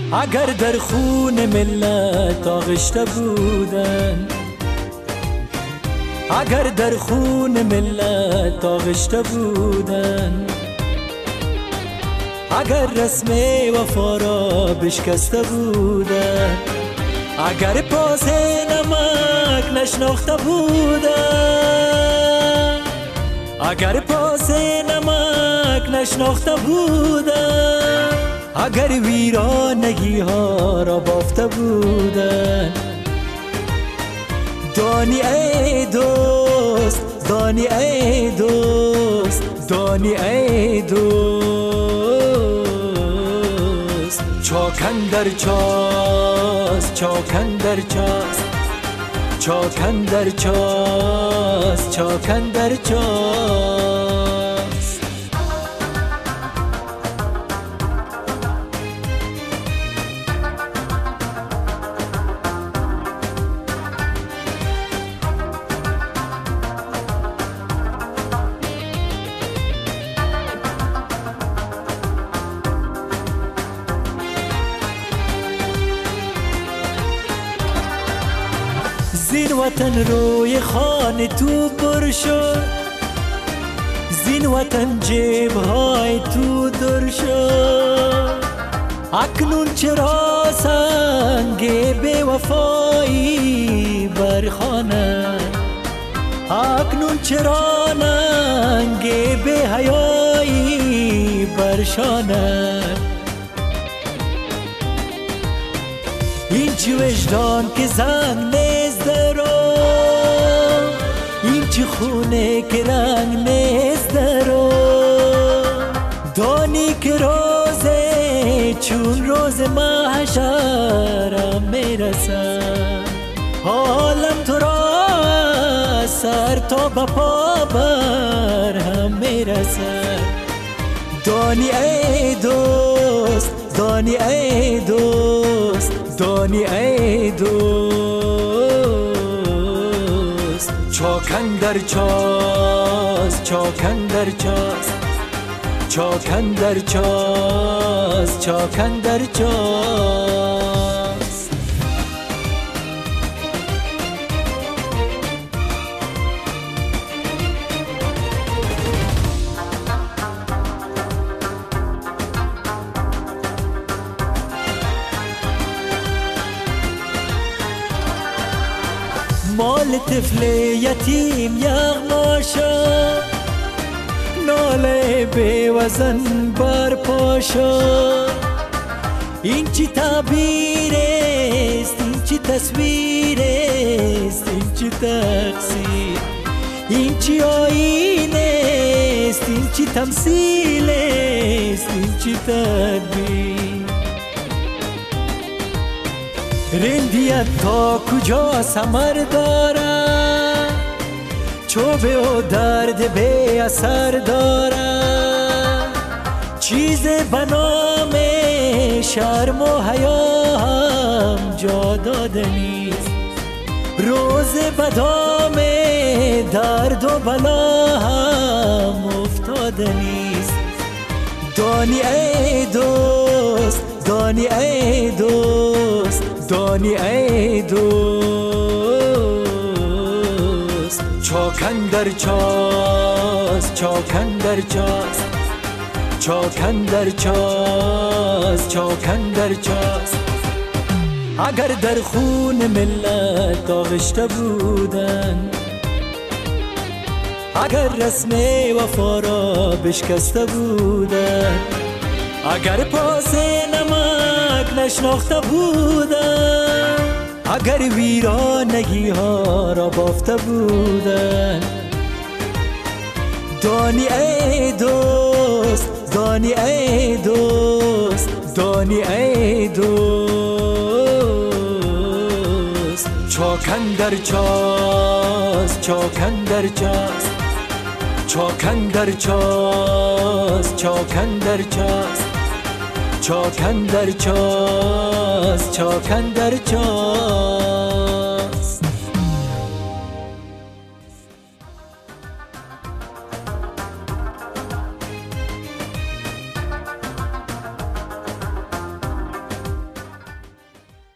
اگر در خون ملت آغشته بودن، اگر در خون ملت آغشته بودن، اگر رسم وفا را بشکسته بودن، اگر پاس نمک نشناخته بودن، اگر پاس نمک نشناخته بودن، اگر ویرانگی ها را بافته بودن، دانی ای دوست، دانی ای دوست، دانی ای دوست، چاکن در چاست، چاکن در چاست، چاکن در چاست، چاکن در چاست. زین وطن روی خانه تو پر شد، زین وطن جیبهای تو در شد، اکنون چرا سنگ بی وفایی برخانه، اکنون چرا ننگ بی حیایی برشانه، این چی وجدان که زنگ نیست رو، این چی خونه که رنگ نیست رو، دانی که روزه چون روز محشرم میرسن، حالم تو را سر تا به پا بر هم میرسن، دانی ای دوست، دانی ای دوست، دانی ای دوست، چاکن در چاست، چاکن در چاست، چاکن در چاست، چاکن در چاست. مال طفل یتیم یغما شد، ناله بی وزن برپا شد، این چی تعبیر است، این چی تصویر است، این چی تقصیر، این چی آینه است، این چی تمثیل است، این چی تدبیر، رندیت تا کجا ثمر دارد، چوبه و درد بی اثر دارد، چیز به نام شرم و حیا هم جا داده نیست، روز به دام درد و بلا هم افتاده نیست، دانی ای دوست، دانی ای دوست، دانی ای دوست، چاکن در چاست، چاکن در چاست، چاکن در چاست، چاکن در چاست، اگر در خون ملت آغشته بودن، اگر رسم وفا را بشکسته بودن، اگر پاس نمک نشناخته بودن، اگر ویرانگی ها را بافته بودن، دانی ای دوست، دانی ای دوست، دانی ای دوست، چاکن در چاست، چاکن در چاست، چاکن در چاست، چاکن در چاست، چاکن در چاست، چاکن در چاست.